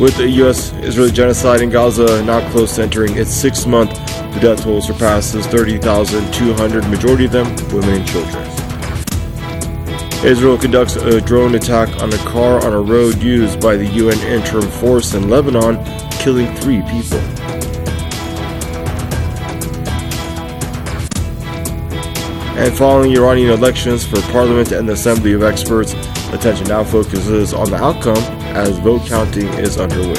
With the U.S.-Israeli genocide in Gaza not close to entering its 6th month, the death toll surpasses 30,200, majority of them women and children. Israel conducts a drone attack on a car on a road used by the UN interim force in Lebanon, killing 3 people. And following Iranian elections for parliament and the assembly of experts, attention now focuses on the outcome as vote counting is underway.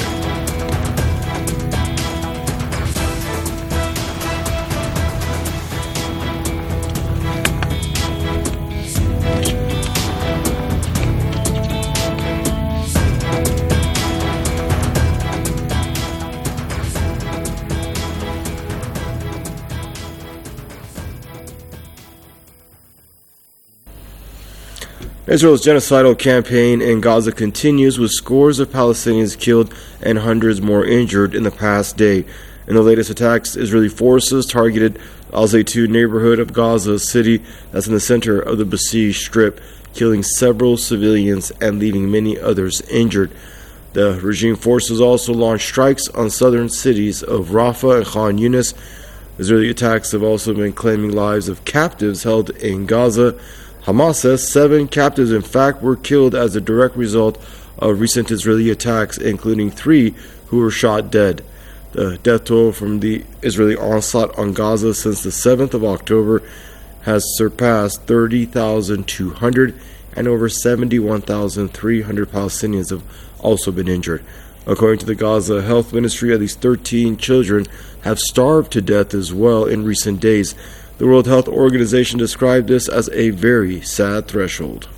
Israel's genocidal campaign in Gaza continues with scores of Palestinians killed and hundreds more injured in the past day. In the latest attacks, Israeli forces targeted Al-Zaytun neighborhood of Gaza City that's in the center of the besieged strip, killing several civilians and leaving many others injured. The regime forces also launched strikes on southern cities of Rafah and Khan Yunis. Israeli attacks have also been claiming lives of captives held in Gaza. Hamas says 7 captives in fact were killed as a direct result of recent Israeli attacks, including 3 who were shot dead. The death toll from the Israeli onslaught on Gaza since the 7th of October has surpassed 30,200 and over 71,300 Palestinians have also been injured. According to the Gaza Health Ministry, at least 13 children have starved to death as well in recent days. The World Health Organization described this as a very sad threshold.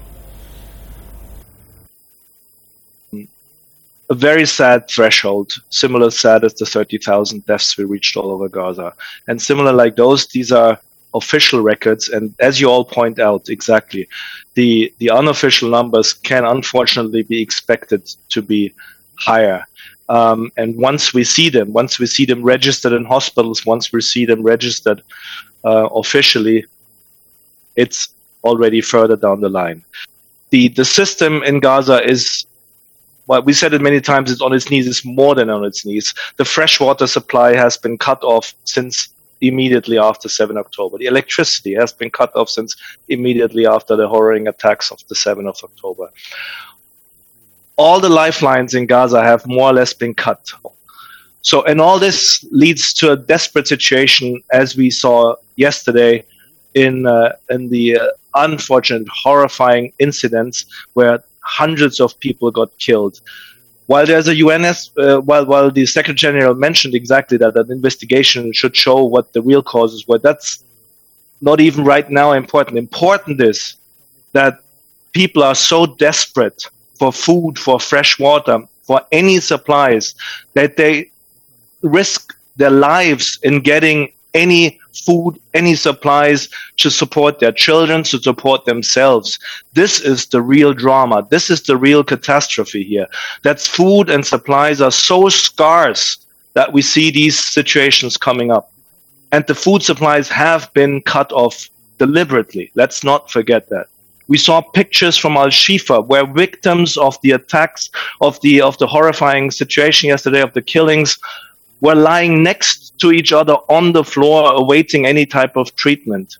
A very sad threshold, similar sad as the 30,000 deaths we reached all over Gaza. And similar like those, these are official records. And as you all point out, exactly, the unofficial numbers can unfortunately be expected to be higher. And once we see them registered in hospitals, once we see them registered officially, it's already further down the line. The system in Gaza is, well, we said it many times, it's on its knees, it's more than on its knees. The freshwater supply has been cut off since immediately after 7 October. The electricity has been cut off since immediately after the horrifying attacks of the 7th of October. All the lifelines in Gaza have more or less been cut. So, and all this leads to a desperate situation, as we saw yesterday in the unfortunate, horrifying incidents where hundreds of people got killed. While there's a while the Secretary General mentioned exactly that an investigation should show what the real causes were, that's not even right now important. Important is that people are so desperate for food, for fresh water, for any supplies, that they risk their lives in getting any food, any supplies to support their children, to support themselves. This is the real drama. This is the real catastrophe here. That food and supplies are so scarce that we see these situations coming up. And the food supplies have been cut off deliberately. Let's not forget that. We saw pictures from Al-Shifa where victims of the attacks, of the horrifying situation yesterday, of the killings, were lying next to each other on the floor awaiting any type of treatment.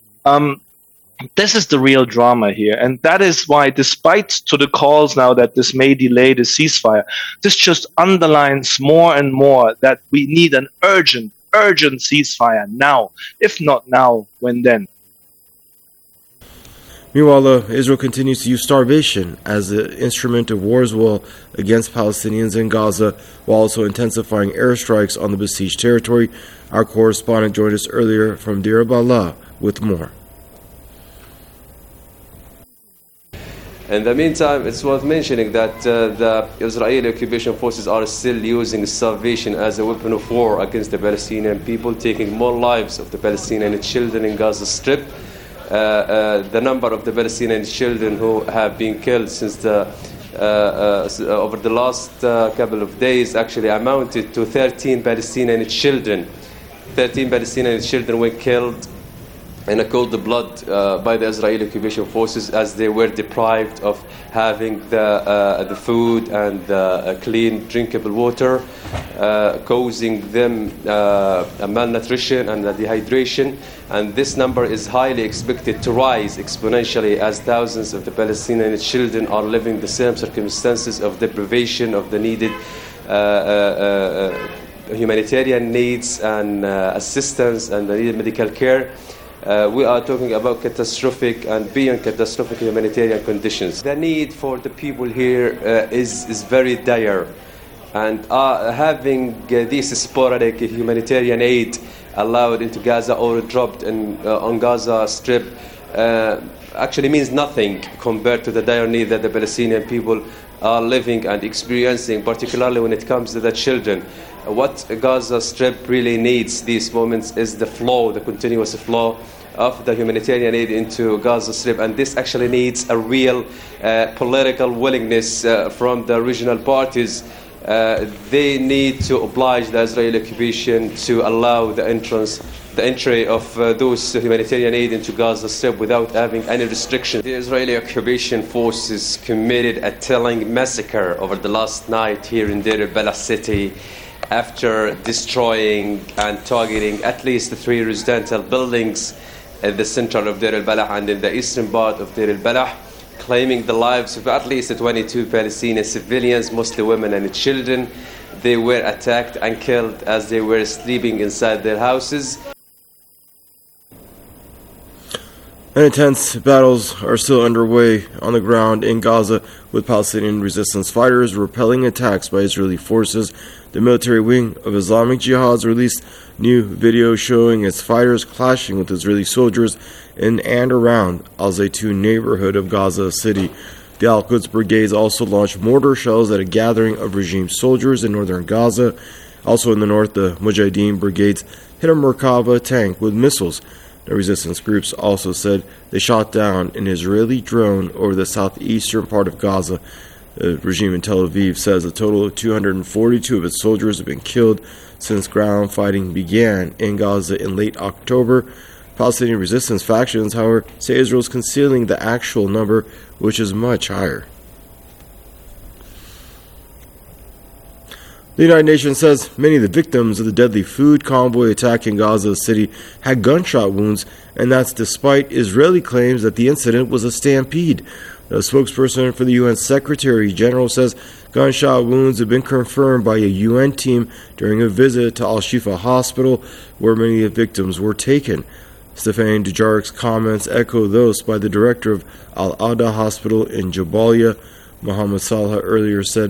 This is the real drama here. And that is why, despite to the calls now that this may delay the ceasefire, this just underlines more and more that we need an urgent ceasefire now. If not now, when then? Meanwhile, Israel continues to use starvation as an instrument of war as well against Palestinians in Gaza, while also intensifying airstrikes on the besieged territory. Our correspondent joined us earlier from Deir al-Balah with more. In the meantime, it's worth mentioning that the Israeli occupation forces are still using starvation as a weapon of war against the Palestinian people, taking more lives of the Palestinian children in Gaza Strip. The number of the Palestinian children who have been killed since over the last couple of days actually amounted to 13 Palestinian children. 13 Palestinian children were killed in a cold blood by the Israeli occupation forces, as they were deprived of having the food and the clean drinkable water, causing them malnutrition and dehydration. And this number is highly expected to rise exponentially as thousands of the Palestinian children are living the same circumstances of deprivation of the needed humanitarian needs and assistance and the needed medical care. We are talking about catastrophic and beyond catastrophic humanitarian conditions. The need for the people here is very dire, and having this sporadic humanitarian aid allowed into Gaza or dropped on Gaza Strip actually means nothing compared to the dire need that the Palestinian people are living and experiencing, particularly when it comes to the children. What Gaza Strip really needs these moments is the continuous flow of the humanitarian aid into Gaza Strip, and this actually needs a real political willingness from the regional parties. They need to oblige the Israeli occupation to allow the entry of those humanitarian aid into Gaza Strip without having any restriction. The Israeli occupation forces committed a telling massacre over the last night here in Deir al-Balah city, after destroying and targeting at least 3 residential buildings at the center of Deir al-Balah and in the eastern part of Deir al-Balah, claiming the lives of at least 22 Palestinian civilians, mostly women and children. They were attacked and killed as they were sleeping inside their houses. And intense battles are still underway on the ground in Gaza, with Palestinian resistance fighters repelling attacks by Israeli forces. The military wing of Islamic Jihad released new video showing its fighters clashing with Israeli soldiers in and around Al-Zaytun neighborhood of Gaza City. The Al-Quds brigades also launched mortar shells at a gathering of regime soldiers in northern Gaza. Also in the north, the Mujahideen brigades hit a Merkava tank with missiles. The resistance groups also said they shot down an Israeli drone over the southeastern part of Gaza. The regime in Tel Aviv says a total of 242 of its soldiers have been killed since ground fighting began in Gaza in late October. Palestinian resistance factions, however, say Israel is concealing the actual number, which is much higher. The United Nations says many of the victims of the deadly food convoy attack in Gaza City had gunshot wounds, and that's despite Israeli claims that the incident was a stampede. The spokesperson for the UN Secretary General says gunshot wounds have been confirmed by a UN team during a visit to Al-Shifa Hospital, where many of the victims were taken. Stéphane Dujarric's comments echo those by the director of Al-Adha Hospital in Jabalia. Mohammed Salah earlier said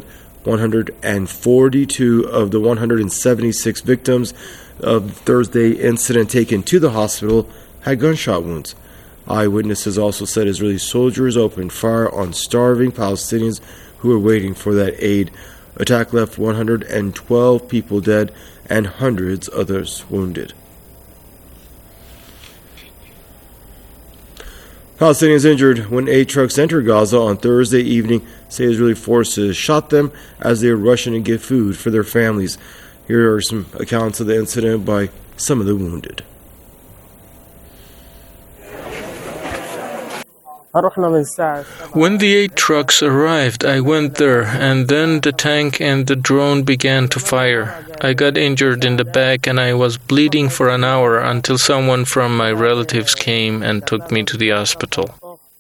142 of the 176 victims of the Thursday incident taken to the hospital had gunshot wounds. Eyewitnesses also said Israeli soldiers opened fire on starving Palestinians who were waiting for that aid. Attack left 112 people dead and hundreds others wounded. Palestinians injured when 8 trucks entered Gaza on Thursday evening say Israeli forces shot them as they were rushing to get food for their families. Here are some accounts of the incident by some of the wounded. When the 8 trucks arrived, I went there, and then the tank and the drone began to fire. I got injured in the back, and I was bleeding for an hour until someone from my relatives came and took me to the hospital.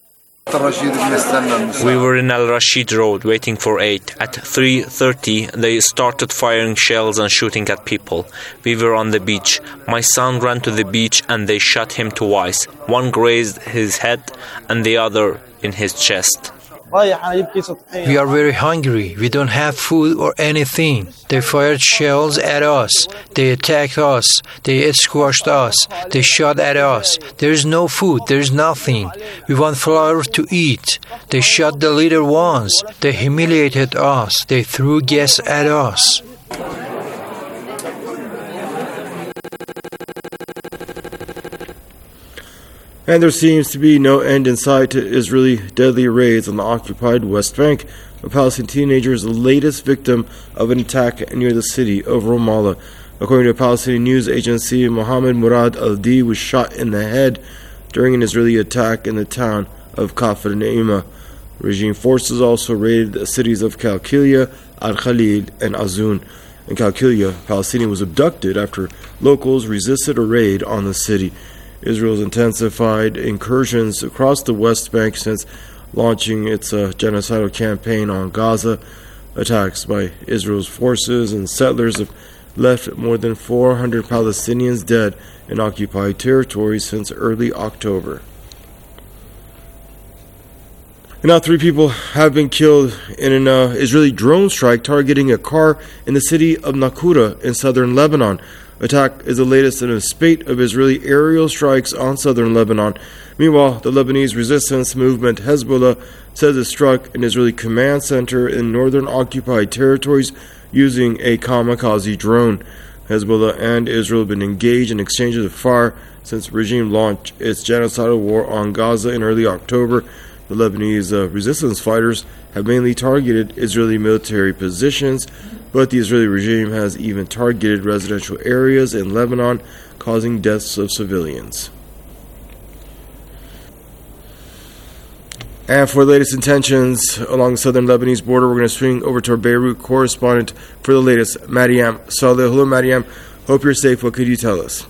We were in Al Rashid Road waiting for aid. At 3:30, they started firing shells and shooting at people. We were on the beach. My son ran to the beach and they shot him twice. One grazed his head and the other in his chest. We are very hungry. We don't have food or anything. They fired shells at us. They attacked us. They squashed us. They shot at us. There is no food. There is nothing. We want flour to eat. They shot the little ones. They humiliated us. They threw gas at us. And there seems to be no end in sight to Israeli deadly raids on the occupied West Bank. A Palestinian teenager is the latest victim of an attack near the city of Ramallah. According to a Palestinian news agency, Mohammed Murad al-Di was shot in the head during an Israeli attack in the town of Kafr Ne'ima. Regime forces also raided the cities of Qalqilia, Al-Khalil, and Azun. In Qalqilia, a Palestinian was abducted after locals resisted a raid on the city. Israel's intensified incursions across the West Bank since launching its genocidal campaign on Gaza. Attacks by Israel's forces and settlers have left more than 400 Palestinians dead in occupied territories since early October. And now 3 people have been killed in an Israeli drone strike targeting a car in the city of Naqoura in southern Lebanon. Attack is the latest in a spate of Israeli aerial strikes on southern Lebanon. Meanwhile, the Lebanese resistance movement Hezbollah says it struck an Israeli command center in northern occupied territories using a kamikaze drone. Hezbollah and Israel have been engaged in exchanges of fire since the regime launched its genocidal war on Gaza in early October. The Lebanese resistance fighters have mainly targeted Israeli military positions, but the Israeli regime has even targeted residential areas in Lebanon, causing deaths of civilians. And for the latest intentions along the southern Lebanese border, we're going to swing over to our Beirut correspondent for the latest, Mariam Saleh. Hello, Mariam. Hope you're safe. What could you tell us?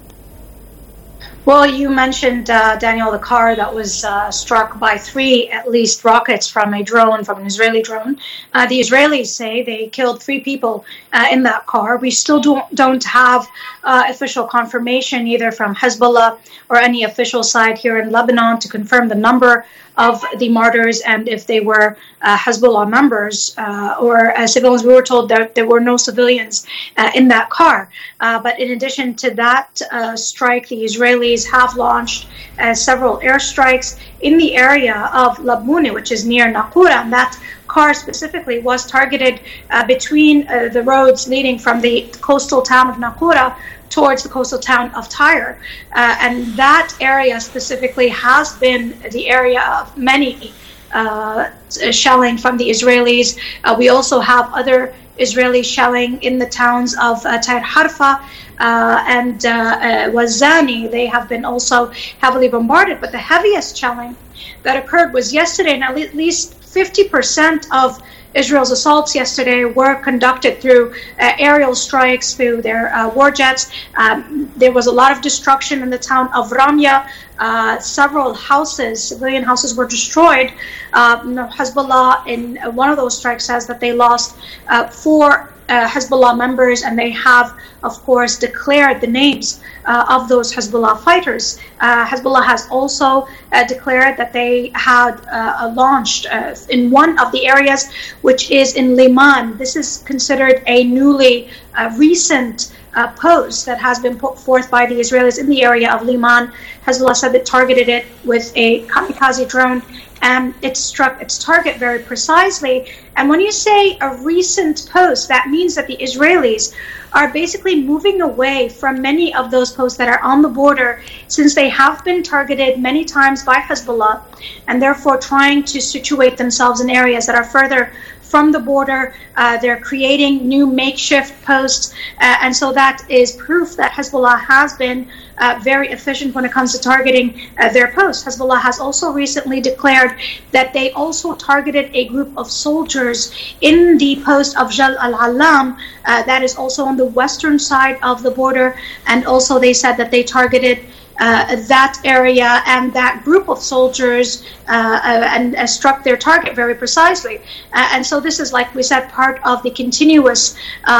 Well, you mentioned, Daniel, the car that was struck by 3, at least, rockets from a drone, from an Israeli drone. The Israelis say they killed 3 people in that car. We still don't have official confirmation either from Hezbollah or any official side here in Lebanon to confirm the number of the martyrs and if they were Hezbollah members or civilians. We were told that there were no civilians in that car. But in addition to that strike, the Israelis have launched several airstrikes in the area of Labuni, which is near Naqoura, and that car specifically was targeted between the roads leading from the coastal town of Naqoura towards the coastal town of Tyre. And that area specifically has been the area of many shelling from the Israelis. We also have other Israeli shelling in the towns of Tyre Harfa and Wazani. They have been also heavily bombarded, but the heaviest shelling that occurred was yesterday, and at least 50% of Israel's assaults yesterday were conducted through aerial strikes, through their war jets. There was a lot of destruction in the town of Ramya. Several houses, civilian houses, were destroyed. Hezbollah, in one of those strikes, says that they lost 4 Hezbollah members, and they have, of course, declared the names of those Hezbollah fighters. Hezbollah has also declared that they had launched in one of the areas, which is in Liman. This is considered a newly recent post that has been put forth by the Israelis in the area of Liman. Hezbollah said it targeted it with a kamikaze drone, and it struck its target very precisely. And when you say a recent post, that means that the Israelis are basically moving away from many of those posts that are on the border, since they have been targeted many times by Hezbollah, and therefore trying to situate themselves in areas that are further from the border. They're creating new makeshift posts, and so that is proof that Hezbollah has been very efficient when it comes to targeting their posts. Hezbollah has also recently declared that they also targeted a group of soldiers in the post of Jal al-Alam, that is also on the western side of the border, and also they said that they targeted that area and that group of soldiers and struck their target very precisely. And so this is, like we said, part of the continuous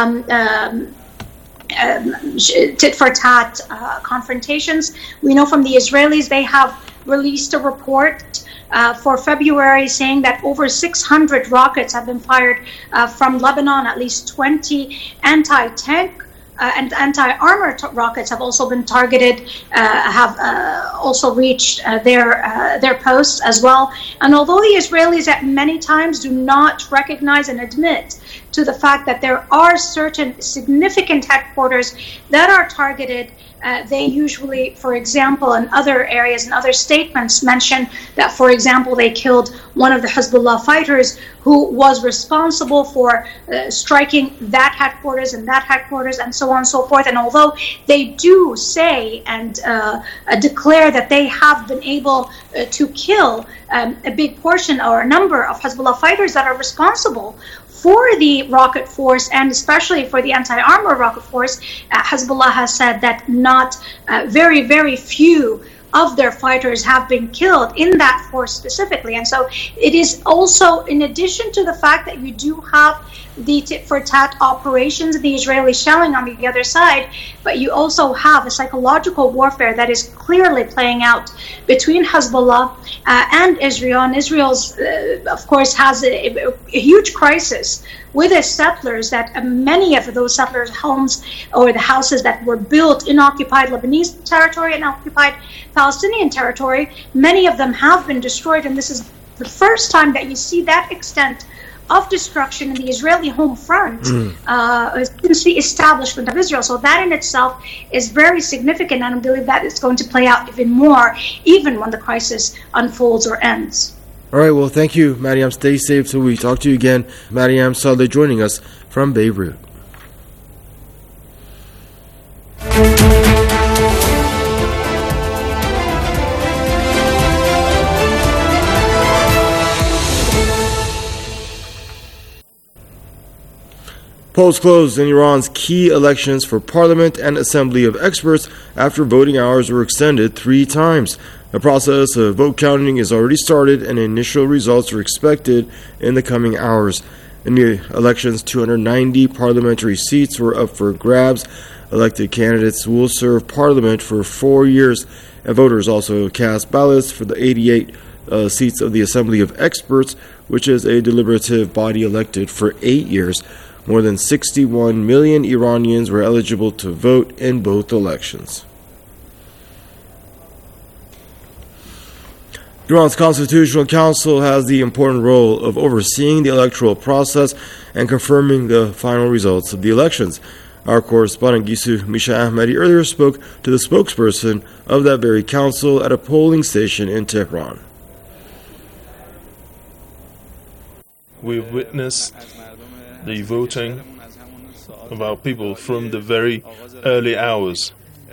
tit-for-tat confrontations. We know from the Israelis they have released a report for February saying that over 600 rockets have been fired from Lebanon. At least 20 anti-tank and anti-armor rockets have also been targeted, have also reached their posts as well. And although the Israelis at many times do not recognize and admit to the fact that there are certain significant headquarters that are targeted. They usually, for example, in other areas and other statements mention that, for example, they killed one of the Hezbollah fighters who was responsible for striking that headquarters and so on and so forth. And although they do say and declare that they have been able to kill a big portion or a number of Hezbollah fighters that are responsible for the rocket force, and especially for the anti-armor rocket force, Hezbollah has said that not very, very few of their fighters have been killed in that force specifically. And so it is also, in addition to the fact that you do have the tit-for-tat operations and the Israeli shelling on the other side, but you also have a psychological warfare that is clearly playing out between Hezbollah and Israel. And Israel's, of course, has a huge crisis with its settlers, that many of those settlers' homes or the houses that were built in occupied Lebanese territory and occupied Palestinian territory, many of them have been destroyed. And this is the first time that you see that extent of destruction in the Israeli home front since the establishment of Israel. So that in itself is very significant, and I believe that it's going to play out even more, even when the crisis unfolds or ends. All right, well, thank you, Mariam. Stay safe till we talk to you again. Mariam Saleh joining us from Beirut. Polls closed in Iran's key elections for parliament and assembly of experts after voting hours were extended 3 times. The process of vote counting is already started, and initial results are expected in the coming hours. In the elections, 290 parliamentary seats were up for grabs. Elected candidates will serve parliament for 4 years, and voters also cast ballots for the 88 seats of the Assembly of Experts, which is a deliberative body elected for 8 years. More than 61 million Iranians were eligible to vote in both elections. Iran's Constitutional Council has the important role of overseeing the electoral process and confirming the final results of the elections. Our correspondent Gisu Misha Ahmadi earlier spoke to the spokesperson of that very council at a polling station in Tehran. We've witnessed the voting of our people from the very early hours.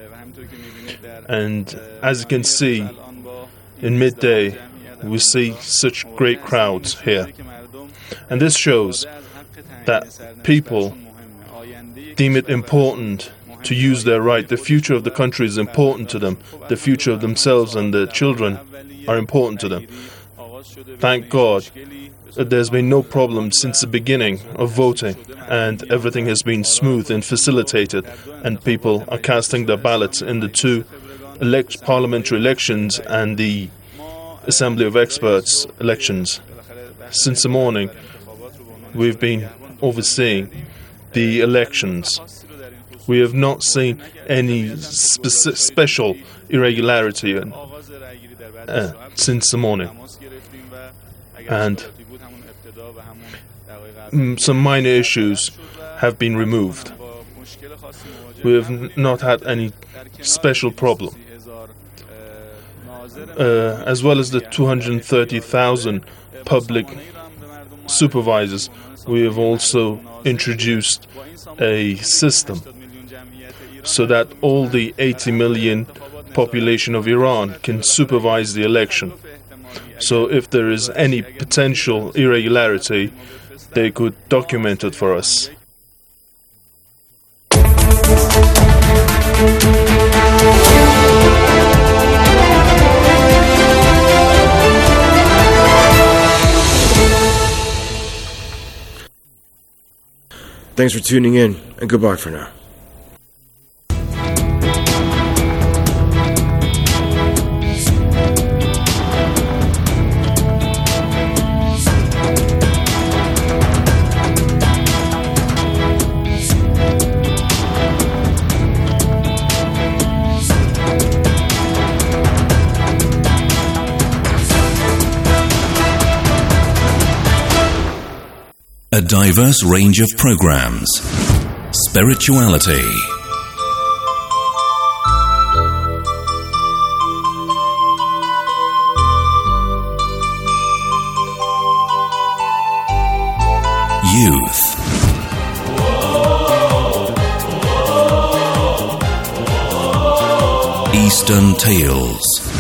And as you can see, in midday, we see such great crowds here. And this shows that people deem it important to use their right. The future of the country is important to them. The future of themselves and their children are important to them. Thank God that there's been no problem since the beginning of voting, and everything has been smooth and facilitated, and people are casting their ballots in the 2 parliamentary elections and the Assembly of Experts elections. Since the morning, we've been overseeing the elections. We have not seen any special irregularity since the morning. And some minor issues have been removed. We have not had any special problem. As well as the 230,000 public supervisors, we have also introduced a system so that all the 80 million population of Iran can supervise the election. So if there is any potential irregularity, they could document it for us. Thanks for tuning in, and goodbye for now. A diverse range of programs. Spirituality. Youth. Eastern Tales.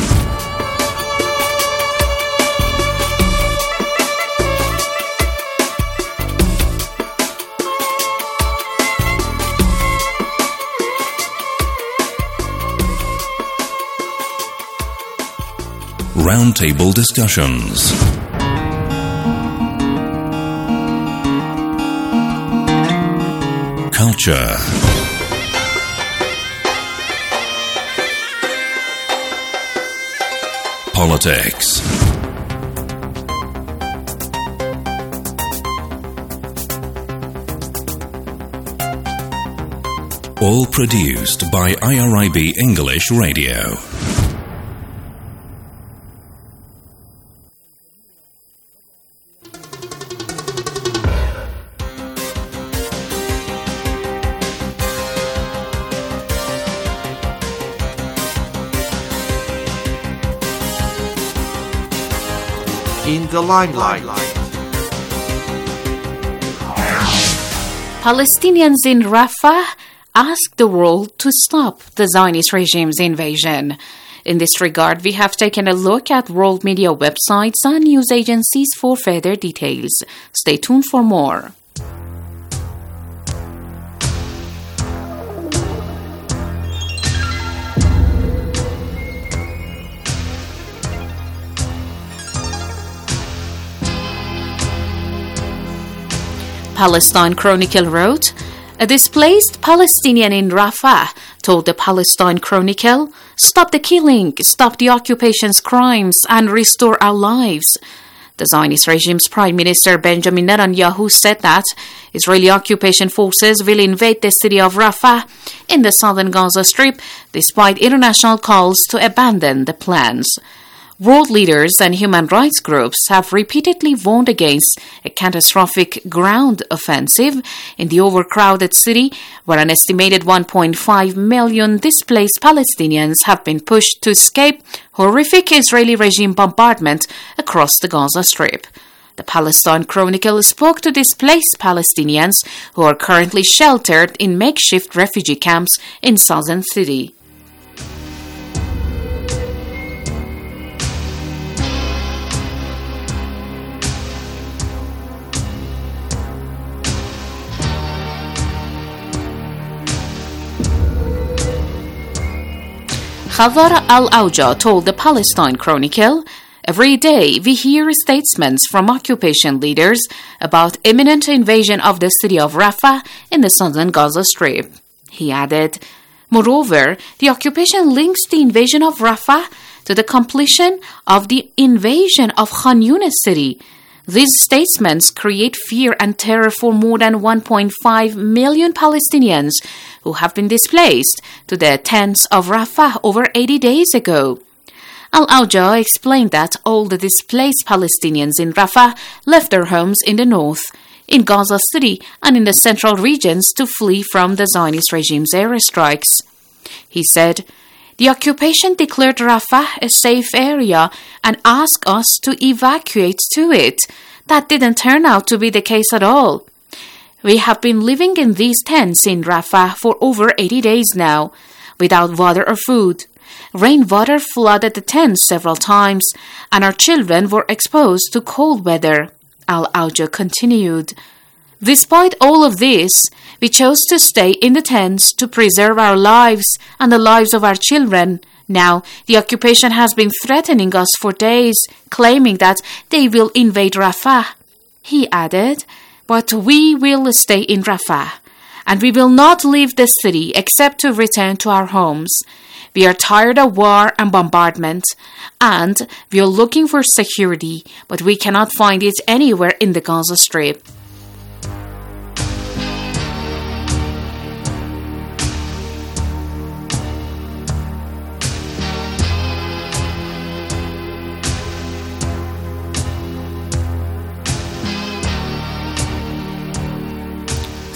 Roundtable discussions. Culture. Politics. All produced by IRIB English Radio. In the limelight. Palestinians in Rafah ask the world to stop the Zionist regime's invasion. In this regard, we have taken a look at world media websites and news agencies for further details. Stay tuned for more. Palestine Chronicle wrote, "A displaced Palestinian in Rafah told the Palestine Chronicle, 'Stop the killing, stop the occupation's crimes, and restore our lives.' The Zionist regime's Prime Minister Benjamin Netanyahu said that Israeli occupation forces will invade the city of Rafah in the southern Gaza Strip despite international calls to abandon the plans. World leaders and human rights groups have repeatedly warned against a catastrophic ground offensive in the overcrowded city, where an estimated 1.5 million displaced Palestinians have been pushed to escape horrific Israeli regime bombardment across the Gaza Strip. The Palestine Chronicle spoke to displaced Palestinians who are currently sheltered in makeshift refugee camps in southern city. Khadar al-Auja told the Palestine Chronicle, "Every day we hear statements from occupation leaders about imminent invasion of the city of Rafah in the southern Gaza Strip." He added, "Moreover, the occupation links the invasion of Rafah to the completion of the invasion of Khan Yunis city. These statements create fear and terror for more than 1.5 million Palestinians who have been displaced to the tents of Rafah over 80 days ago." Al-Auja explained that all the displaced Palestinians in Rafah left their homes in the north, in Gaza City, and in the central regions to flee from the Zionist regime's airstrikes. He said, "The occupation declared Rafah a safe area and asked us to evacuate to it. That didn't turn out to be the case at all. We have been living in these tents in Rafah for over 80 days now, without water or food. Rainwater flooded the tents several times, and our children were exposed to cold weather," Al-Auja continued. "Despite all of this, we chose to stay in the tents to preserve our lives and the lives of our children. Now, the occupation has been threatening us for days, claiming that they will invade Rafah." He added, "But we will stay in Rafah, and we will not leave the city except to return to our homes. We are tired of war and bombardment, and we are looking for security, but we cannot find it anywhere in the Gaza Strip."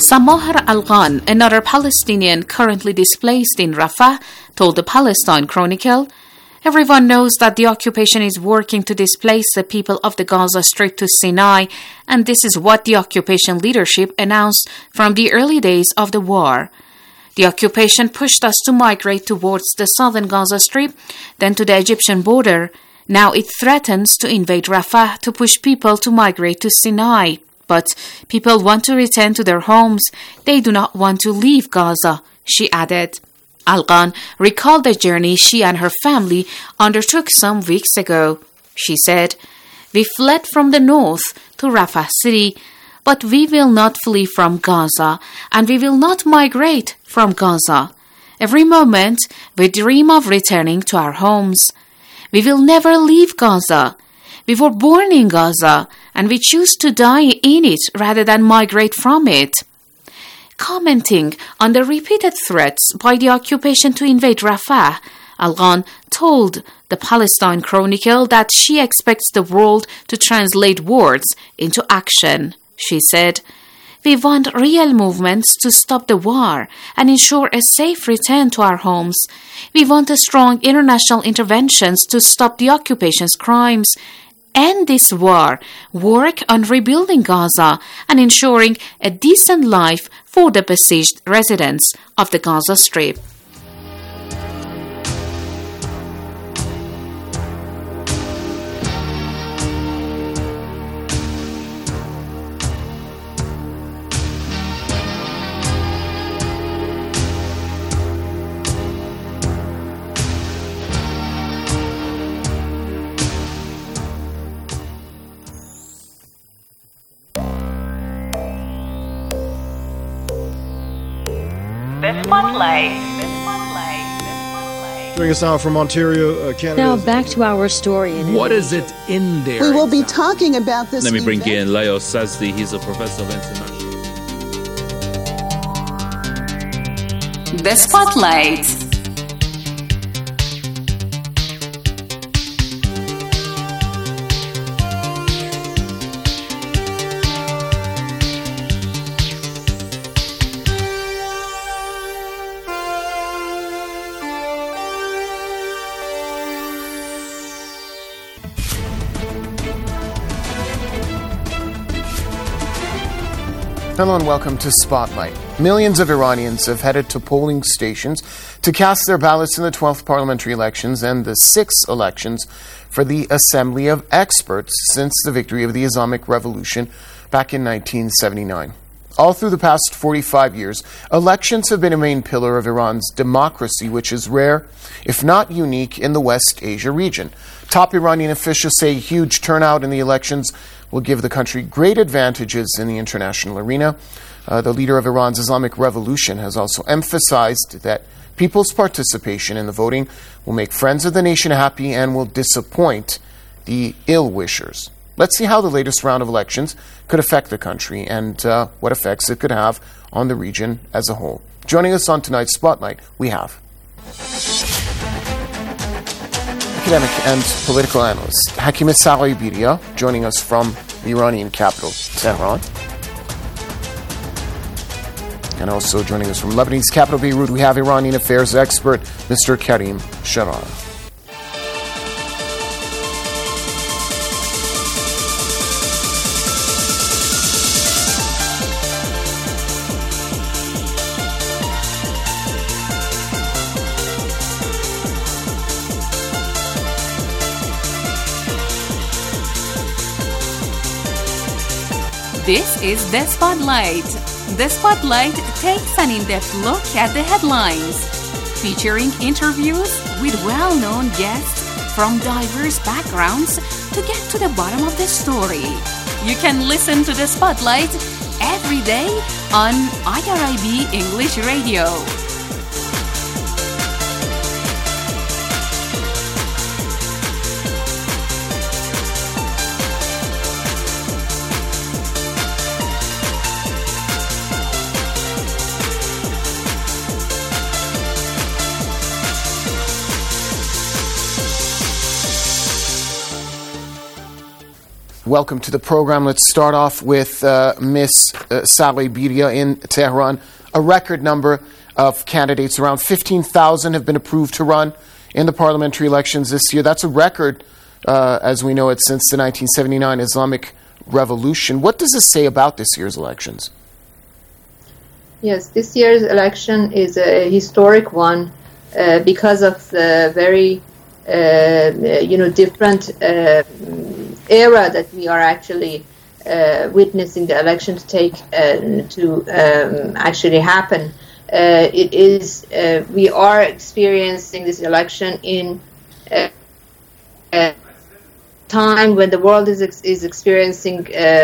Samahar Al-Ghan, another Palestinian currently displaced in Rafah, told the Palestine Chronicle, "Everyone knows that the occupation is working to displace the people of the Gaza Strip to Sinai, and this is what the occupation leadership announced from the early days of the war. The occupation pushed us to migrate towards the southern Gaza Strip, then to the Egyptian border. Now it threatens to invade Rafah to push people to migrate to Sinai. But people want to return to their homes. They do not want to leave Gaza," she added. Al-Ghan recalled the journey she and her family undertook some weeks ago. She said, "We fled from the north to Rafah city, but we will not flee from Gaza, and we will not migrate from Gaza. Every moment we dream of returning to our homes. We will never leave Gaza. We were born in Gaza, and we choose to die in it rather than migrate from it." Commenting on the repeated threats by the occupation to invade Rafah, Al-Ghan told the Palestine Chronicle that she expects the world to translate words into action. She said, "We want real movements to stop the war and ensure a safe return to our homes. We want strong international interventions to stop the occupation's crimes, end this war, work on rebuilding Gaza, and ensuring a decent life for the besieged residents of the Gaza Strip." The Spotlight. Joining us now from Ontario, Canada. Now back to our story. What is it in there? We will be talking about this. Let me bring in Leo Sazdi. He's a professor of international. The Spotlight. Hello and welcome to Spotlight. Millions of Iranians have headed to polling stations to cast their ballots in the 12th parliamentary elections and the 6th elections for the Assembly of Experts since the victory of the Islamic Revolution back in 1979. All through the past 45 years, elections have been a main pillar of Iran's democracy, which is rare, if not unique, in the West Asia region. Top Iranian officials say a huge turnout in the elections will give the country great advantages in the international arena. The leader of Iran's Islamic Revolution has also emphasized that people's participation in the voting will make friends of the nation happy and will disappoint the ill-wishers. Let's see how the latest round of elections could affect the country and what effects it could have on the region as a whole. Joining us on tonight's Spotlight, we have academic and political analyst Hakimeh Saghai-Biria, joining us from the Iranian capital, Tehran. And also joining us from Lebanese capital, Beirut, we have Iranian affairs expert, Mr. Karim Sharar. This is The Spotlight. The Spotlight takes an in-depth look at the headlines, featuring interviews with well-known guests from diverse backgrounds to get to the bottom of the story. You can listen to The Spotlight every day on IRIB English Radio. welcome to the program. Let's start off with Ms. Saleh Biria in Tehran. A record number of candidates, around 15,000, have been approved to run in the parliamentary elections this year. That's a record, as we know it, since the 1979 Islamic Revolution. What does this say about this year's elections? Yes, this year's election is a historic one because of the very, different era that we are actually witnessing the election to take to actually happen. It is we are experiencing this election in a time when the world is experiencing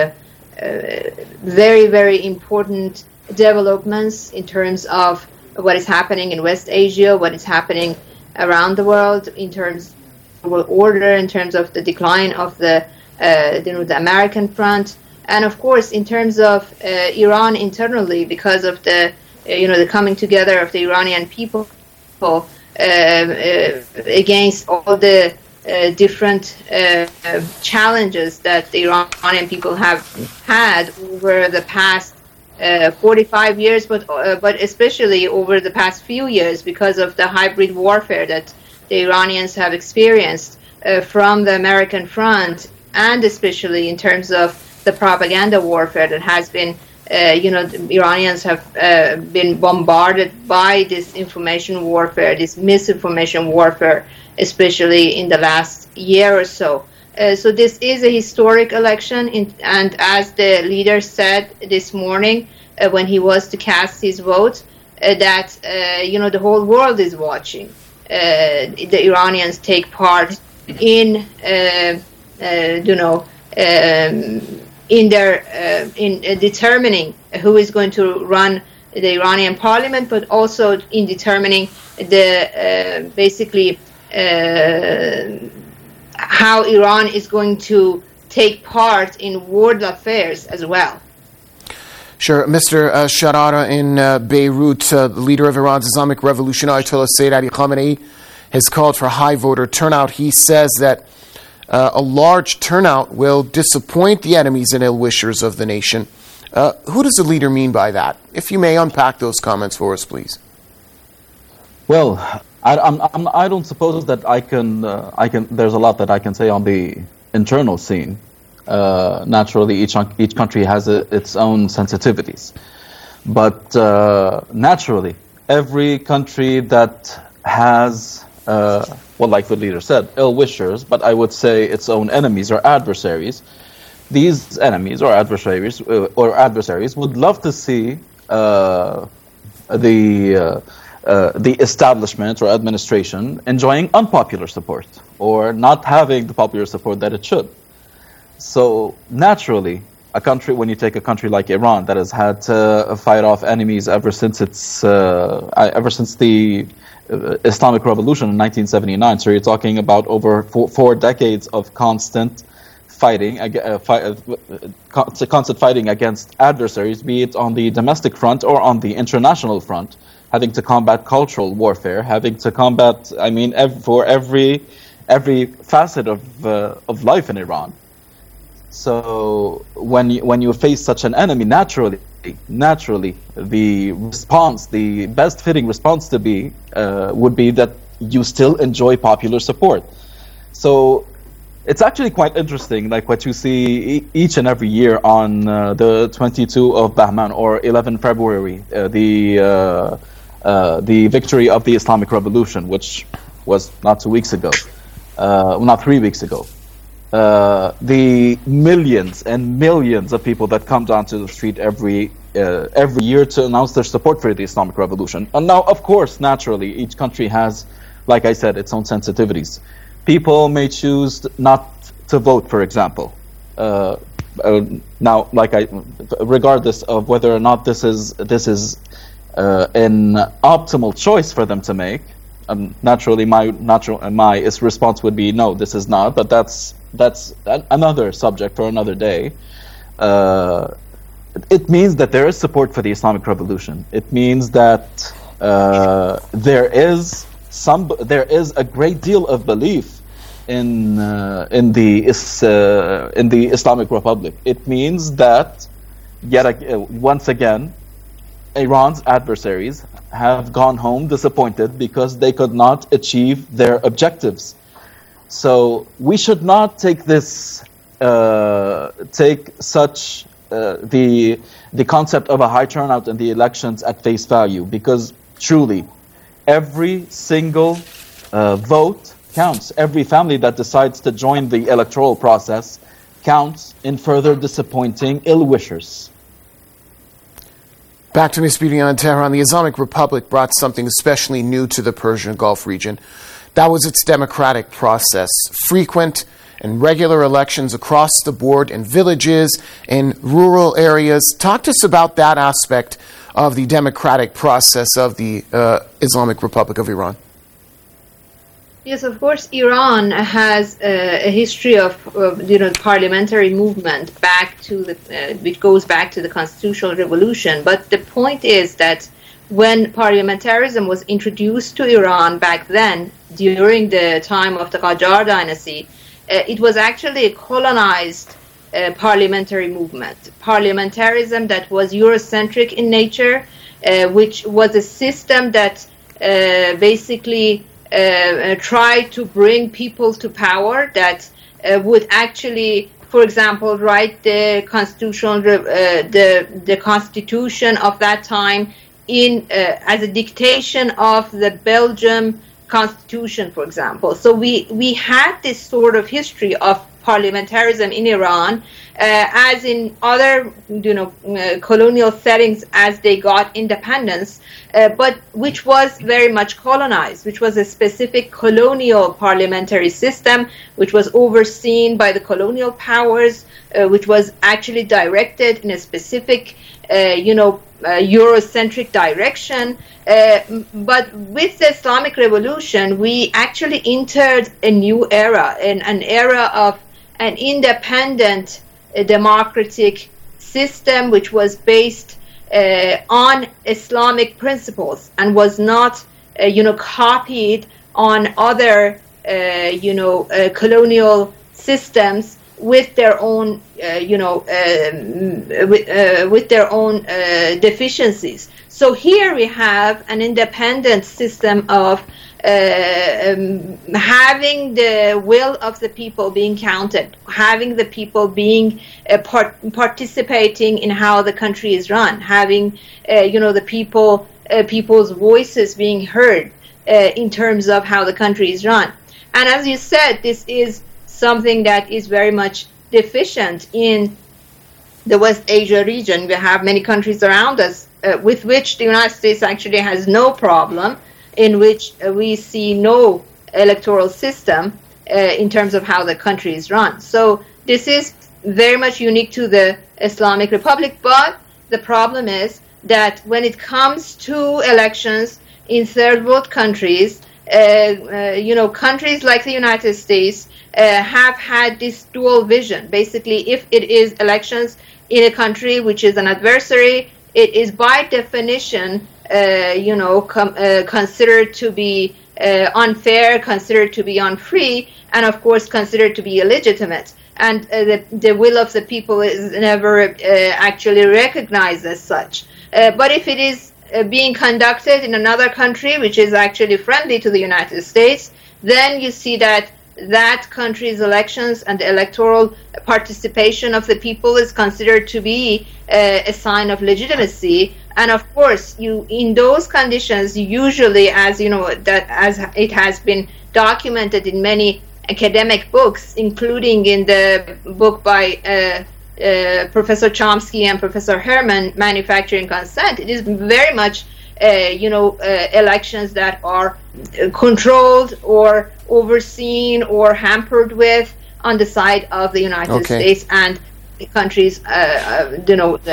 very, very important developments in terms of what is happening in West Asia, what is happening around the world in terms of world order, in terms of the decline of the American front, and of course in terms of Iran internally, because of the the coming together of the Iranian people against all the different challenges that the Iranian people have had over the past 45 years, but especially over the past few years because of the hybrid warfare that the Iranians have experienced from the American front, and especially in terms of the propaganda warfare that has been, the Iranians have been bombarded by this information warfare, this misinformation warfare, especially in the last year or so. So this is a historic election, and as the leader said this morning when he was to cast his vote, that the whole world is watching the Iranians take part in in determining who is going to run the Iranian parliament, but also in determining the basically how Iran is going to take part in world affairs as well. Sure. Mr. Sharara in Beirut, the leader of Iran's Islamic Revolution, Ayatollah Sayyid Ali Khamenei, has called for high voter turnout. He says that a large turnout will disappoint the enemies and ill-wishers of the nation. Who does the leader mean by that? If you may unpack those comments for us, please. Well, I don't suppose that I can. There's a lot that I can say on the internal scene. Naturally, each country has its own sensitivities, but naturally, every country that has, like the leader said, ill-wishers, but I would say its own enemies or adversaries. These enemies or adversaries would love to see the establishment or administration enjoying unpopular support or not having the popular support that it should. So naturally, when you take a country like Iran that has had to fight off enemies ever since the Islamic Revolution in 1979. So you're talking about over four decades of constant fighting, constant fighting against adversaries, be it on the domestic front or on the international front, having to combat cultural warfare, having to combat, for every facet of life in Iran. So when you face such an enemy, naturally, the best fitting response to be would be that you still enjoy popular support. So it's actually quite interesting, like what you see each and every year on the 22 of Bahman or 11 February, the victory of the Islamic Revolution, which was not 3 weeks ago. The millions and millions of people that come down to the street every year to announce their support for the Islamic Revolution. And now, of course, naturally, each country has, like I said, its own sensitivities. People may choose not to vote, for example. Now, regardless of whether or not this is an optimal choice for them to make, naturally, my response would be no, this is not. But that's another subject for another day. It means that there is support for the Islamic Revolution. It means that there is a great deal of belief in the Islamic Republic. It means that once again, Iran's adversaries have gone home disappointed because they could not achieve their objectives. So we should not take this, the concept of a high turnout in the elections at face value, because truly, every single vote counts. Every family that decides to join the electoral process counts in further disappointing ill-wishers. Back to Ms. Bedian in Tehran. The Islamic Republic brought something especially new to the Persian Gulf region. That was its democratic process. Frequent and regular elections across the board in villages, in rural areas. Talk to us about that aspect of the democratic process of the Islamic Republic of Iran. Yes, of course, Iran has a history of parliamentary movement back to which goes back to the Constitutional Revolution. But the point is that when parliamentarism was introduced to Iran back then, during the time of the Qajar dynasty, it was actually a colonized parliamentary movement. Parliamentarism that was Eurocentric in nature, which was a system that basically tried to bring people to power, that would actually, for example, write the constitution of that time in as a dictation of the Belgium constitution, for example. So we had this sort of history of parliamentarism in Iran, as in other colonial settings as they got independence, but which was very much colonized, which was a specific colonial parliamentary system, which was overseen by the colonial powers, which was actually directed in a specific Eurocentric direction. But with the Islamic Revolution, we actually entered a new era, an era of an independent democratic system which was based on Islamic principles and was not copied on other colonial systems with their own with their own deficiencies. So here we have an independent system of having the will of the people being counted, having the people being participating in how the country is run, having the people's voices being heard in terms of how the country is run. And as you said, this is something that is very much deficient in the West Asia region. We have many countries around us with which the United States actually has no problem, in which we see no electoral system in terms of how the country is run. So this is very much unique to the Islamic Republic, but the problem is that when it comes to elections in third world countries, countries like the United States have had this dual vision. Basically, if it is elections in a country which is an adversary, it is by definition considered to be unfair, considered to be unfree, and of course considered to be illegitimate. And the will of the people is never actually recognized as such. But if it is being conducted in another country which is actually friendly to the United States, then you see that that country's elections and the electoral participation of the people is considered to be a sign of legitimacy. And of course, in those conditions, usually, as you know, that as it has been documented in many academic books, including in the book by Professor Chomsky and Professor Herman, Manufacturing Consent, it is very much elections that are controlled or overseen or hampered with on the side of the United States and the countries, of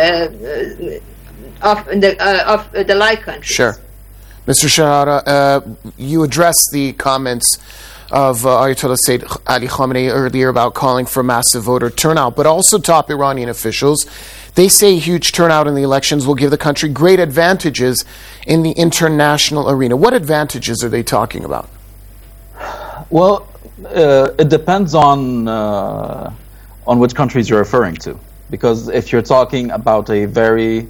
the like countries. Sure. Mr. Sharara, you addressed the comments of Ayatollah Sayyid Ali Khamenei earlier about calling for massive voter turnout, but also top Iranian officials. They say huge turnout in the elections will give the country great advantages in the international arena. What advantages are they talking about? Well, It depends on which countries you're referring to, because if you're talking about a very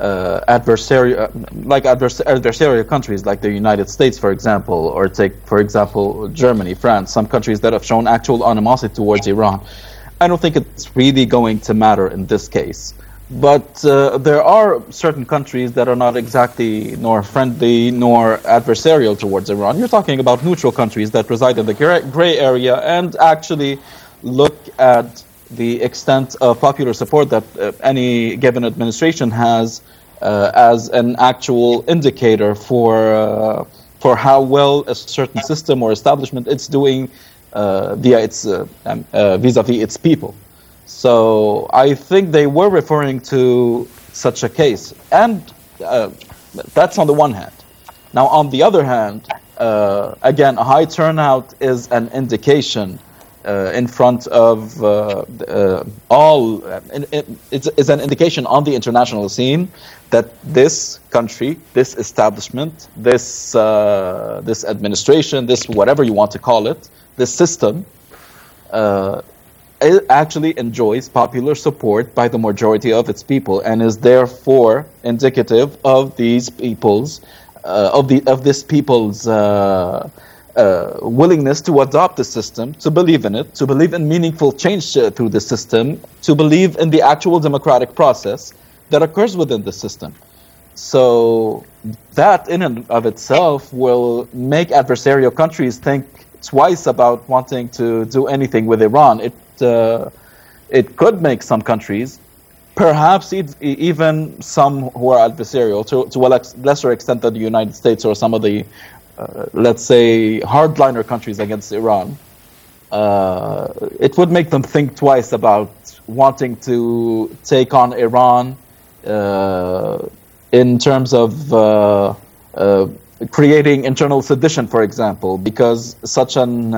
adversarial countries like the United States, for example, or take, for example, Germany, France, some countries that have shown actual animosity towards Iran, I don't think it's really going to matter in this case. But there are certain countries that are not exactly nor friendly nor adversarial towards Iran. You're talking about neutral countries that reside in the gray area and actually look at the extent of popular support that any given administration has as an actual indicator for how well a certain system or establishment it's doing vis-a-vis its people. So I think they were referring to such a case, and that's on the one hand. Now, on the other hand, again, a high turnout is an indication in front of all. It's an indication on the international scene that this country, this establishment, this administration, this whatever you want to call it, this system, it actually enjoys popular support by the majority of its people, and is therefore indicative of these people's this people's willingness to adopt the system, to believe in it, to believe in meaningful change through the system, to believe in the actual democratic process that occurs within the system. So that in and of itself will make adversarial countries think twice about wanting to do anything with Iran. It could make some countries, perhaps even some who are adversarial, to a lesser extent than the United States or some of the, let's say, hardliner countries against Iran, it would make them think twice about wanting to take on Iran in terms of creating internal sedition, for example, because such an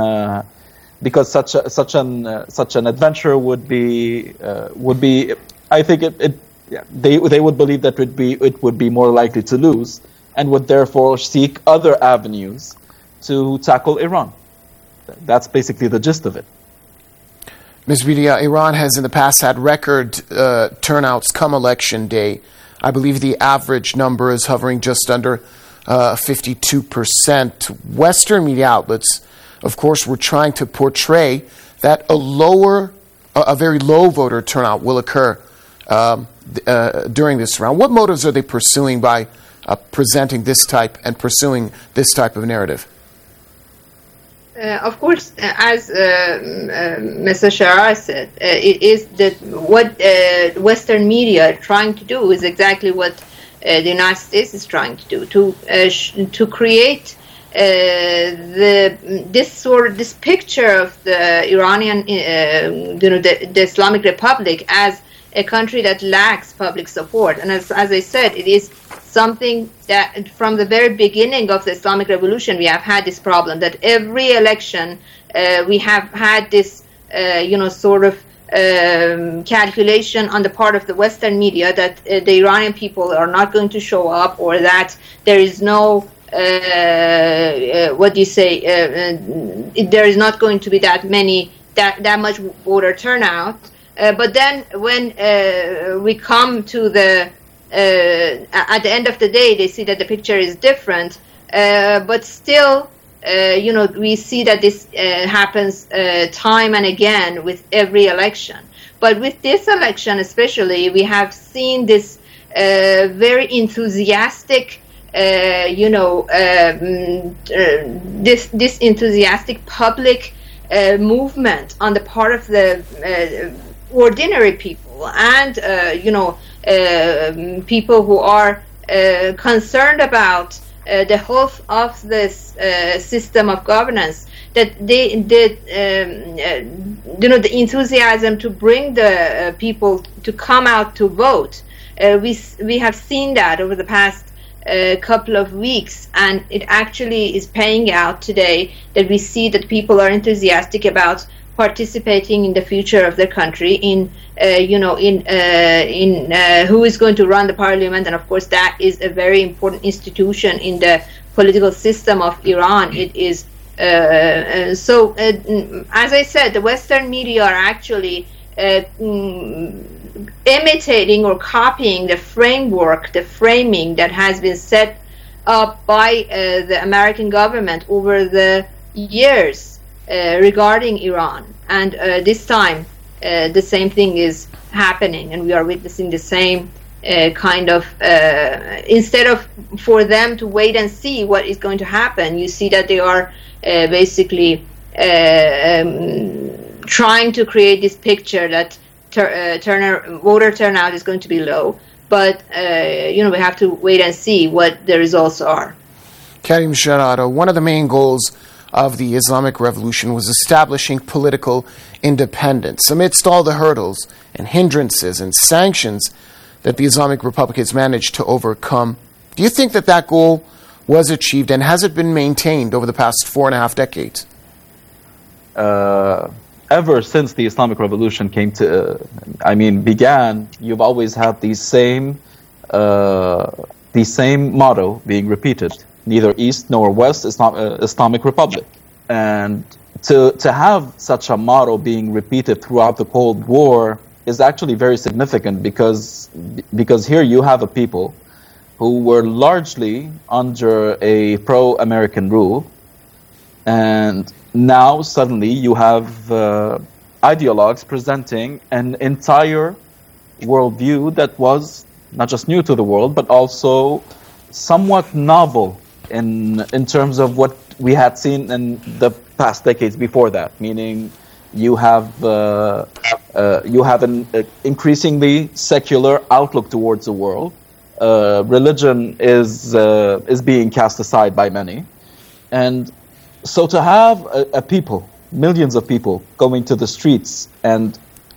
adventure would be I think they would believe that it would be more likely to lose, and would therefore seek other avenues to tackle Iran. That's basically the gist of it. Ms. Bidia, Iran has in the past had record turnouts come election day. I believe the average number is hovering just under 52%. Western media outlets, of course, were trying to portray that a very low voter turnout will occur during this round. What motives are they pursuing by presenting this type and pursuing this type of narrative? Of course, as Mr. Sharar said, it is that what Western media are trying to do is exactly what the United States is trying to do, to create this picture of the Iranian, the Islamic Republic as a country that lacks public support. And as I said, it is something that from the very beginning of the Islamic Revolution we have had this problem, that every election we have had this calculation on the part of the Western media that the Iranian people are not going to show up, or that there is no there is not going to be that much voter turnout. But then when we come to at the end of the day, they see that the picture is different. But still, we see that this happens time and again with every election. But with this election especially, we have seen this very enthusiastic, this enthusiastic public movement on the part of the ordinary people and people who are concerned about the health of this system of governance, that the enthusiasm to bring the people to come out to vote. We have seen that over the past couple of weeks, and it actually is paying out today, that we see that people are enthusiastic about participating in the future of their country, in who is going to run the parliament. And of course that is a very important institution in the political system of Iran. It is So, as I said, the Western media are actually imitating or copying the framework, the framing that has been set up by the American government over the years regarding Iran. And this time, the same thing is happening, and we are witnessing the same kind of, instead of for them to wait and see what is going to happen, you see that they are basically trying to create this picture that voter turnout is going to be low, but we have to wait and see what the results are. Karim Jarrada, one of the main goals of the Islamic Revolution was establishing political independence. Amidst all the hurdles and hindrances and sanctions that the Islamic Republic has managed to overcome, do you think that that goal was achieved, and has it been maintained over the past 4.5 decades? Ever since the Islamic Revolution began, you've always had the same motto being repeated: neither East nor West, Islamic Republic. And to have such a motto being repeated throughout the Cold War is actually very significant, because here you have a people who were largely under a pro-American rule, and now suddenly you have ideologues presenting an entire worldview that was not just new to the world, but also somewhat novel in terms of what we had seen in the past decades before that. Meaning, you have an increasingly secular outlook towards the world. Religion is being cast aside by many, and so to have a people, millions of people, going to the streets and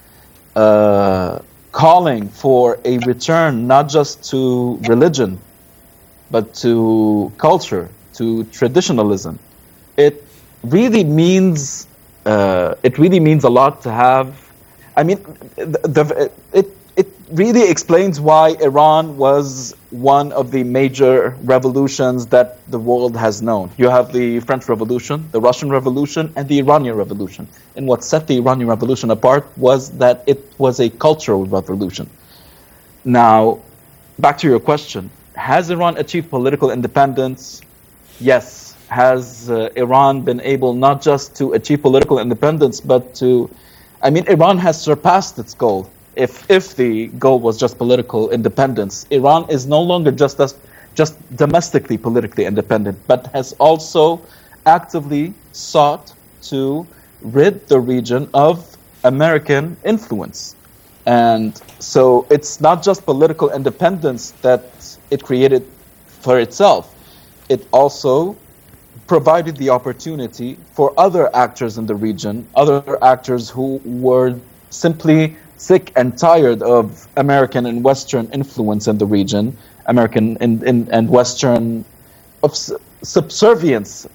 calling for a return not just to religion, but to culture, to traditionalism, it really means a lot to have. I mean, it really explains why Iran was one of the major revolutions that the world has known. You have the French Revolution, the Russian Revolution, and the Iranian Revolution. And what set the Iranian Revolution apart was that it was a cultural revolution. Now, back to your question. Has Iran achieved political independence? Yes. Has Iran been able not just to achieve political independence, but Iran has surpassed its goal. If the goal was just political independence, Iran is no longer just domestically politically independent, but has also actively sought to rid the region of American influence. And so it's not just political independence that it created for itself. It also provided the opportunity for other actors in the region, other actors who were simply sick and tired of American and Western influence in the region, American and Western subservience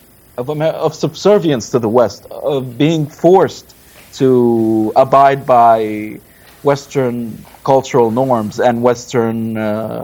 to the West, of being forced to abide by Western cultural norms and Western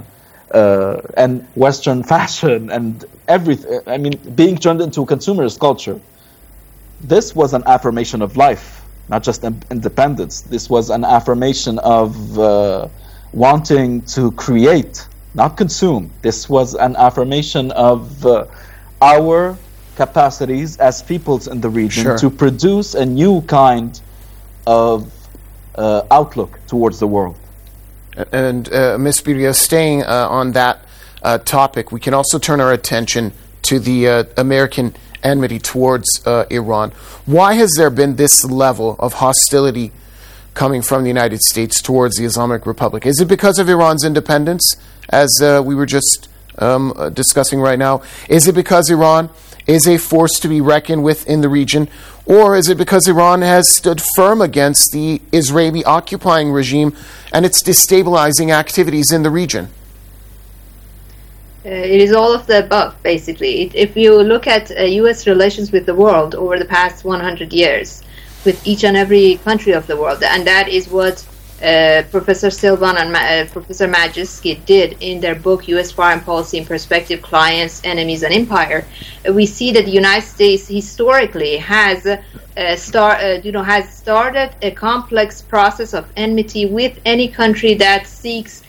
fashion and everything. I mean, being turned into a consumerist culture. This was an affirmation of life, not just independence. This was an affirmation of wanting to create, not consume. This was an affirmation of our capacities as peoples in the region to produce a new kind of outlook towards the world. And Ms. Birya, staying on that topic, we can also turn our attention to the American enmity towards Iran. Why has there been this level of hostility coming from the United States towards the Islamic Republic? Is it because of Iran's independence, as we were just discussing right now? Is it because Iran is a force to be reckoned with in the region? Or is it because Iran has stood firm against the Israeli occupying regime and its destabilizing activities in the region? It is all of the above, basically. If you look at U.S. relations with the world over the past 100 years, with each and every country of the world, and that is what Professor Silvan and Professor Majewski did in their book U.S. Foreign Policy in Perspective, Clients, Enemies, and Empire, we see that the United States historically has started a complex process of enmity with any country that seeks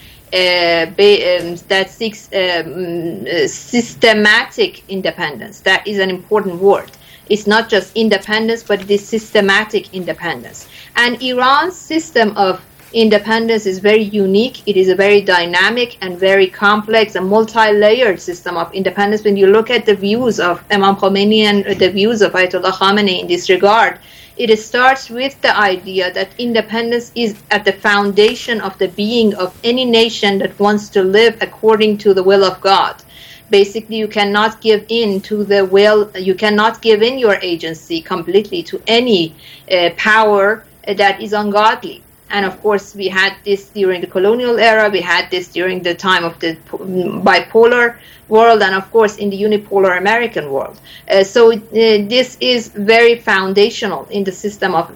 systematic independence. That is an important word. It's not just independence, but it is systematic independence. And Iran's system of independence is very unique. It is a very dynamic and very complex and multi-layered system of independence. When you look at the views of Imam Khomeini and the views of Ayatollah Khamenei in this regard, it starts with the idea that independence is at the foundation of the being of any nation that wants to live according to the will of God. Basically, you cannot give in to the will, you cannot give in your agency completely to any power that is ungodly. And of course, we had this during the colonial era, we had this during the time of the bipolar world, and of course in the unipolar American world. So this is very foundational in the system of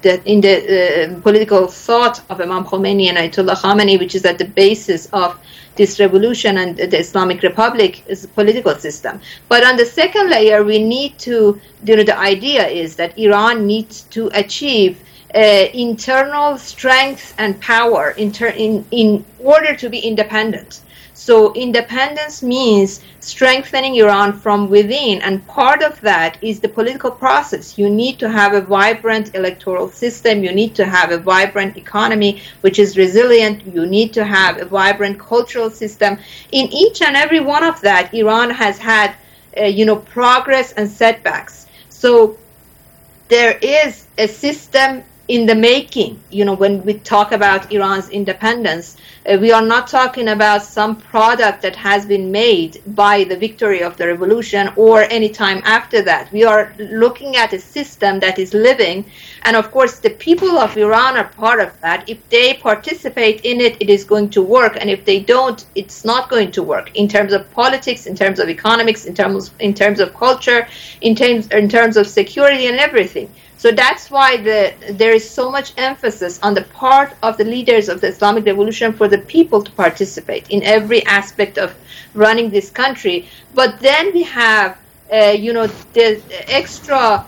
the political thought of Imam Khomeini and Ayatollah Khamenei, which is at the basis of this revolution and the Islamic Republic is a political system. But on the second layer, we need to, the idea is that Iran needs to achieve internal strength and power in order to be independent. So independence means strengthening Iran from within, and part of that is the political process. You need to have a vibrant electoral system, you need to have a vibrant economy which is resilient, you need to have a vibrant cultural system. In each and every one of that, Iran has had progress and setbacks. So there is a system in the making. When we talk about Iran's independence, we are not talking about some product that has been made by the victory of the revolution or any time after that. We are looking at a system that is living, and of course the people of Iran are part of that. If they participate in it, it is going to work, and if they don't, it's not going to work in terms of politics, in terms of economics, in terms of culture, in terms of security and everything. So that's why there is so much emphasis on the part of the leaders of the Islamic Revolution for the people to participate in every aspect of running this country. But then we have, the extra,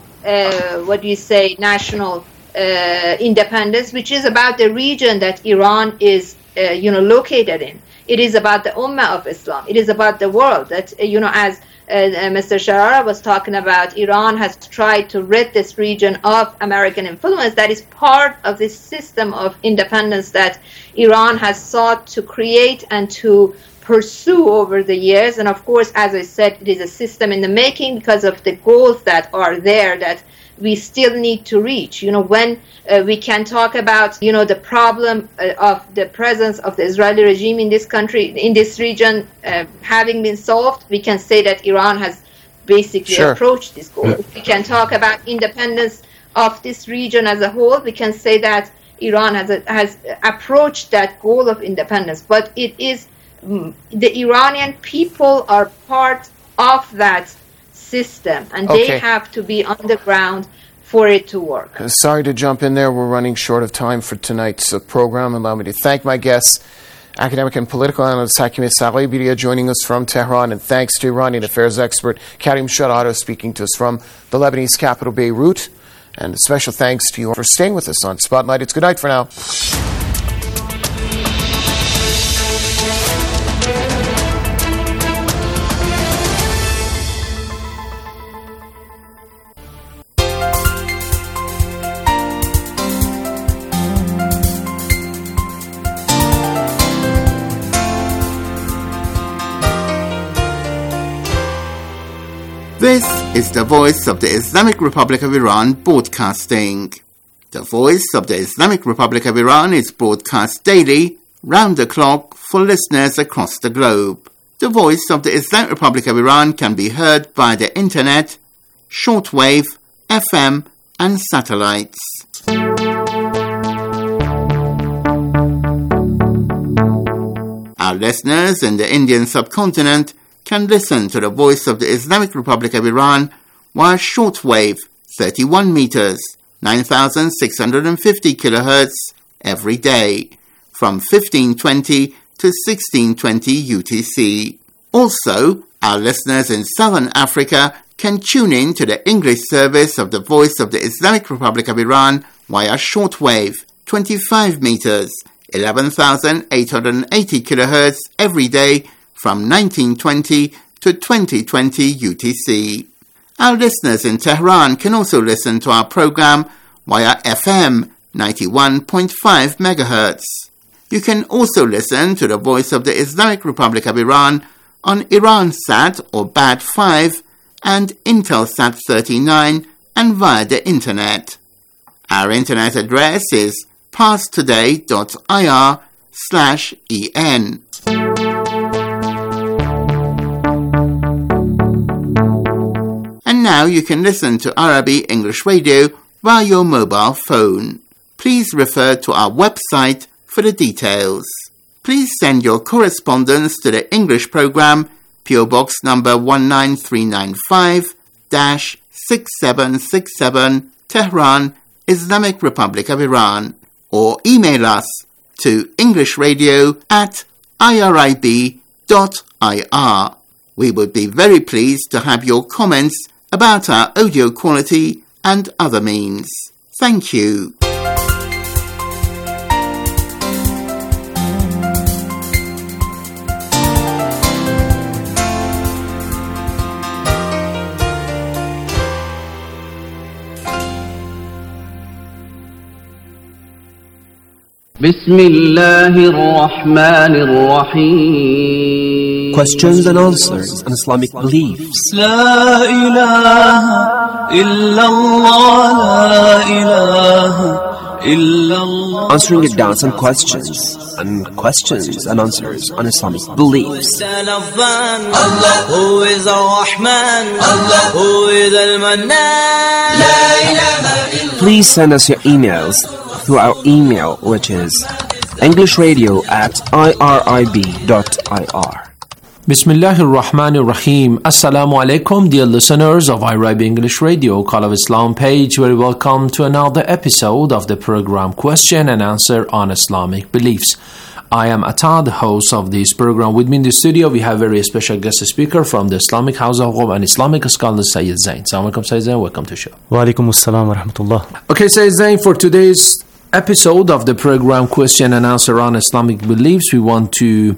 national independence, which is about the region that Iran is, located in. It is about the Ummah of Islam. It is about the world that, as Mr. Sharara was talking about, Iran has tried to rid this region of American influence. That is part of this system of independence that Iran has sought to create and to pursue over the years. And of course, as I said, it is a system in the making because of the goals that are there that we still need to reach. When we can talk about, the problem of the presence of the Israeli regime in this country, in this region, having been solved, we can say that Iran has basically approached this goal. If we can talk about independence of this region as a whole, we can say that Iran has approached that goal of independence. But it is the Iranian people are part of that system, and they have to be on the ground for it to work. Sorry to jump in there. We're running short of time for tonight's program. Allow me to thank my guests, academic and political analyst Hakimeh Saghibiriyeh joining us from Tehran, and thanks to Iranian affairs expert Karim Sharara speaking to us from the Lebanese capital Beirut. And a special thanks to you for staying with us on Spotlight. It's good night for now. This is the Voice of the Islamic Republic of Iran broadcasting. The Voice of the Islamic Republic of Iran is broadcast daily, round the clock, for listeners across the globe. The Voice of the Islamic Republic of Iran can be heard via the internet, shortwave, FM, and satellites. Our listeners in the Indian subcontinent can listen to the Voice of the Islamic Republic of Iran via shortwave 31 meters, 9,650 kilohertz, every day, from 1520 to 1620 UTC. Also, our listeners in Southern Africa can tune in to the English service of the Voice of the Islamic Republic of Iran via shortwave, 25 meters, 11,880 kilohertz every day from 1920 to 2020 UTC. Our listeners in Tehran can also listen to our program via FM 91.5 MHz. You can also listen to the Voice of the Islamic Republic of Iran on Iransat or BAD5 and Intelsat 39 and via the Internet. Our Internet address is parstoday.ir/en. And now you can listen to Arabi English Radio via your mobile phone. Please refer to our website for the details. Please send your correspondence to the English program, PO Box number 19395-6767, Tehran, Islamic Republic of Iran, or email us to englishradio@irib.ir. We would be very pleased to have your comments about our audio quality and other means. Thank you. Questions and answers on Islamic beliefs. La ilaha illallah, la ilaha illallah. Answering your doubts and questions and answers on Islamic beliefs. Allah, who is Ar-Rahman, Allah, who is Al-Mannan. La ilaha illallah. Please send us your emails through our email, which is englishradio@irib.ir. Bismillahir Rahmanir Rahim. Assalamu alaikum, dear listeners of IRIB English Radio, Call of Islam page. Very welcome to another episode of the program Question and Answer on Islamic Beliefs. I am Atta, the host of this program. With me in the studio, we have a very special guest speaker from the Islamic House of Qom and Islamic scholar Sayyid Zain. Assalamu alaikum, Sayyid Zain. Welcome to the show. Wa alaikum assalam wa rahmatullah. Okay, Sayyid Zain, for today's episode of the program Question and Answer on Islamic Beliefs, we want to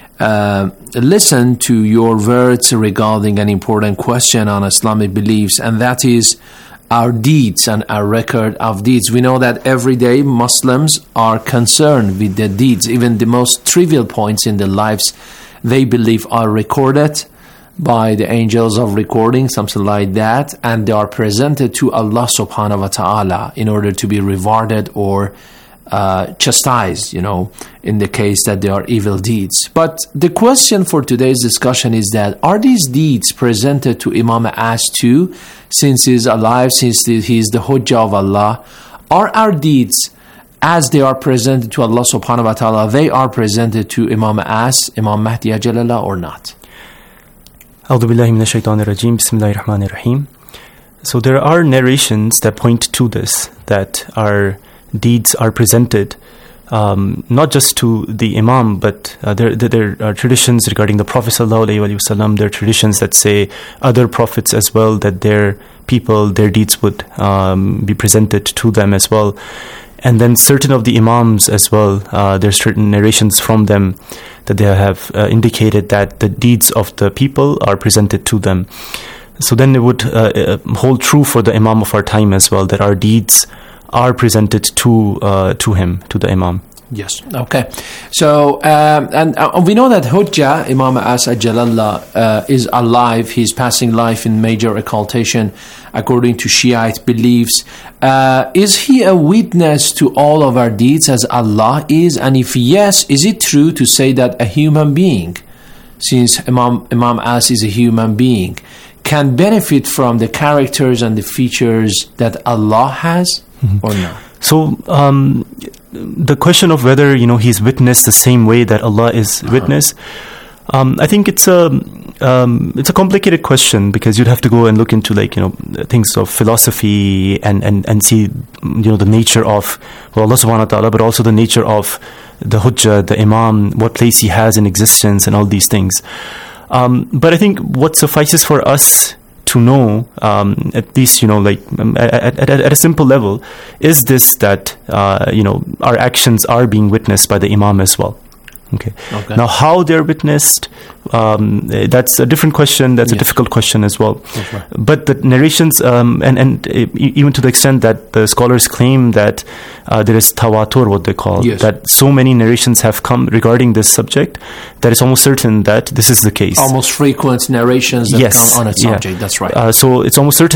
listen to your words regarding an important question on Islamic beliefs, and that is our deeds and our record of deeds. We know that every day Muslims are concerned with their deeds. Even the most trivial points in their lives, they believe are recorded by the angels of recording, something like that, and they are presented to Allah subhanahu wa ta'ala in order to be rewarded or chastised, in the case that they are evil deeds. But the question for today's discussion is that, are these deeds presented to Imam As too, since he is alive, since he is the Hujjah of Allah? Are our deeds, as they are presented to Allah subhanahu wa ta'ala, they are presented to Imam As, Imam Mahdi Ajalallah, or not? A'udhu billahi minash shaitanir rajim. Bismillahir rahmanir rahim. So there are narrations that point to this, that our deeds are presented not just to the Imam, but there are traditions regarding the Prophet ﷺ. There are traditions that say other prophets as well, that their people, their deeds would be presented to them as well. And then certain of the Imams as well, there's certain narrations from them that they have indicated that the deeds of the people are presented to them. So then it would hold true for the Imam of our time as well, that our deeds are presented to him, to the Imam. Yes. Okay. So, and we know that Hujjah, Imam As Ajalallah, is alive. He's passing life in major occultation, according to Shiite beliefs. Is he a witness to all of our deeds as Allah is? And if yes, is it true to say that a human being, since Imam As is a human being, can benefit from the characters and the features that Allah has, or not? So, the question of whether he's witnessed the same way that Allah is witnessed, I think it's a it's a complicated question because you'd have to go and look into things of philosophy and see the nature of Allah subhanahu wa ta'ala, but also the nature of the hujjah, the imam, what place he has in existence, and all these things. But I think what suffices for us to know, at least at a simple level, is this, that our actions are being witnessed by the imam as well. Okay. Now, how they're witnessed, that's a different question. That's a difficult question as well. Okay. But the narrations, and even to the extent that the scholars claim that there is tawatur, what they call, that so many narrations have come regarding this subject, that it's almost certain that this is the case. Almost frequent narrations that come on a subject. That's right. So it's almost certain